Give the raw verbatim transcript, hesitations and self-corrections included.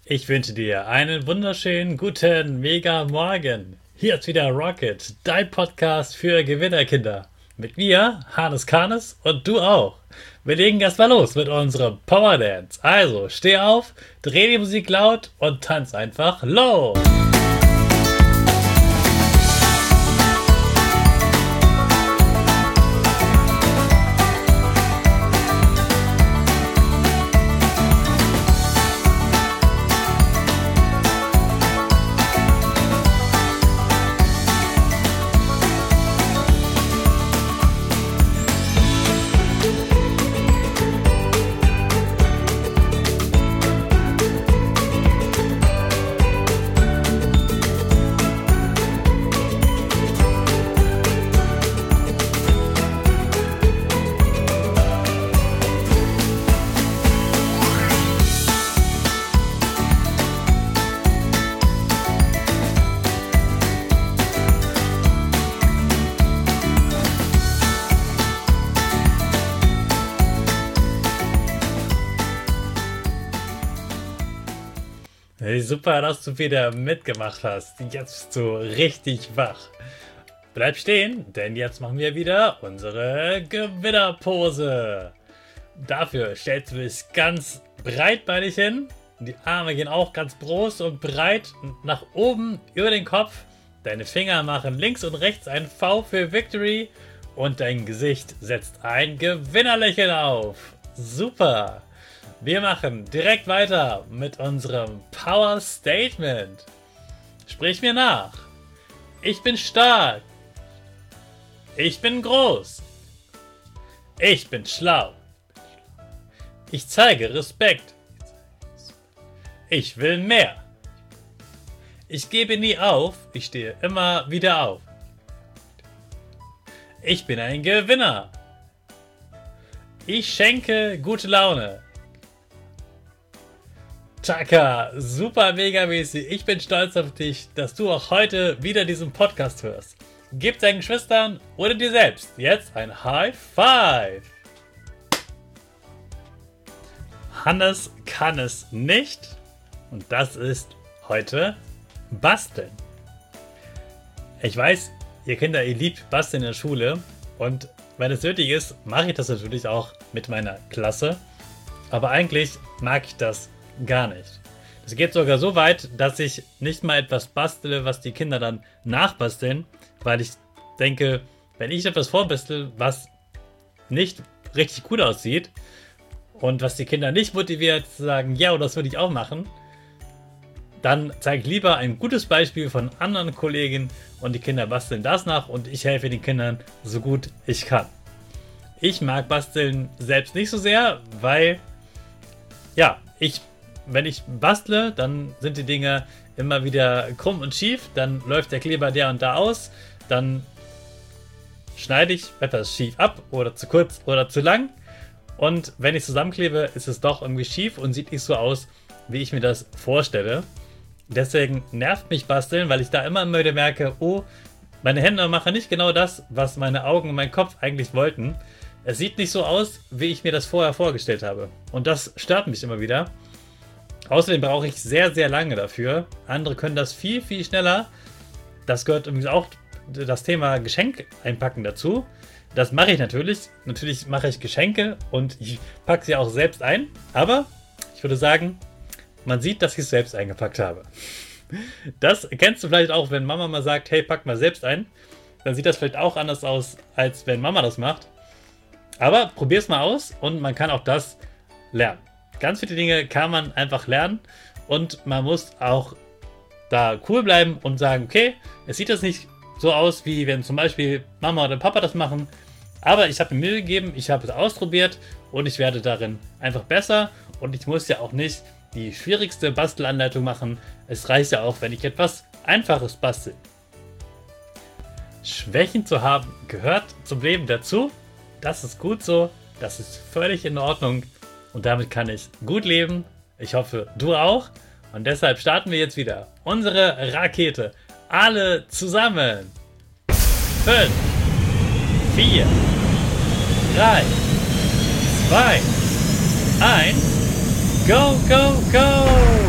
Ich wünsche dir einen wunderschönen guten Mega Morgen. Hier ist wieder Rocket, dein Podcast für Gewinnerkinder. Mit mir, Hannes Karnes, und du auch. Wir legen erstmal los mit unserem Power Dance. Also steh auf, dreh die Musik laut und tanz einfach los. Hey, super, dass du wieder mitgemacht hast. Jetzt bist du richtig wach. Bleib stehen, denn jetzt machen wir wieder unsere Gewinnerpose. Dafür stellst du dich ganz breitbeinig hin. Die Arme gehen auch ganz groß und breit nach oben über den Kopf. Deine Finger machen links und rechts ein V für Victory. Und dein Gesicht setzt ein Gewinnerlächeln auf. Super! Wir machen direkt weiter mit unserem Power Statement. Sprich mir nach. Ich bin stark. Ich bin groß. Ich bin schlau. Ich zeige Respekt. Ich will mehr. Ich gebe nie auf. Ich stehe immer wieder auf. Ich bin ein Gewinner. Ich schenke gute Laune. Chaka, super mega mäßig. Ich bin stolz auf dich, dass du auch heute wieder diesen Podcast hörst. Gib deinen Geschwistern oder dir selbst jetzt ein High Five. Hannes kann es nicht und das ist heute Basteln. Ich weiß, ihr Kinder, ihr liebt Basteln in der Schule und wenn es nötig ist, mache ich das natürlich auch mit meiner Klasse. Aber eigentlich mag ich das gar nicht. Es geht sogar so weit, dass ich nicht mal etwas bastele, was die Kinder dann nachbasteln, weil ich denke, wenn ich etwas vorbastel, was nicht richtig gut aussieht und was die Kinder nicht motiviert zu sagen, ja, das würde ich auch machen, dann zeige ich lieber ein gutes Beispiel von anderen Kollegen und die Kinder basteln das nach und ich helfe den Kindern so gut ich kann. Ich mag Basteln selbst nicht so sehr, weil ja, ich wenn ich bastle, dann sind die Dinge immer wieder krumm und schief, dann läuft der Kleber der und da aus, dann schneide ich etwas schief ab oder zu kurz oder zu lang und wenn ich zusammenklebe, ist es doch irgendwie schief und sieht nicht so aus, wie ich mir das vorstelle. Deswegen nervt mich Basteln, weil ich da immer wieder merke, oh, meine Hände machen nicht genau das, was meine Augen und mein Kopf eigentlich wollten. Es sieht nicht so aus, wie ich mir das vorher vorgestellt habe und das stört mich immer wieder. Außerdem brauche ich sehr, sehr lange dafür. Andere können das viel, viel schneller. Das gehört übrigens auch das Thema Geschenk einpacken dazu. Das mache ich natürlich. Natürlich mache ich Geschenke und ich packe sie auch selbst ein. Aber ich würde sagen, man sieht, dass ich es selbst eingepackt habe. Das kennst du vielleicht auch, wenn Mama mal sagt, hey, pack mal selbst ein. Dann sieht das vielleicht auch anders aus, als wenn Mama das macht. Aber probier es mal aus und man kann auch das lernen. Ganz viele Dinge kann man einfach lernen und man muss auch da cool bleiben und sagen, okay, es sieht jetzt nicht so aus, wie wenn zum Beispiel Mama oder Papa das machen, aber ich habe mir Mühe gegeben, ich habe es ausprobiert und ich werde darin einfach besser und ich muss ja auch nicht die schwierigste Bastelanleitung machen. Es reicht ja auch, wenn ich etwas Einfaches bastel. Schwächen zu haben gehört zum Leben dazu. Das ist gut so, das ist völlig in Ordnung. Und damit kann ich gut leben. Ich hoffe, du auch. Und deshalb starten wir jetzt wieder unsere Rakete. Alle zusammen. fünf, vier, drei, zwei, eins. Go, go, go!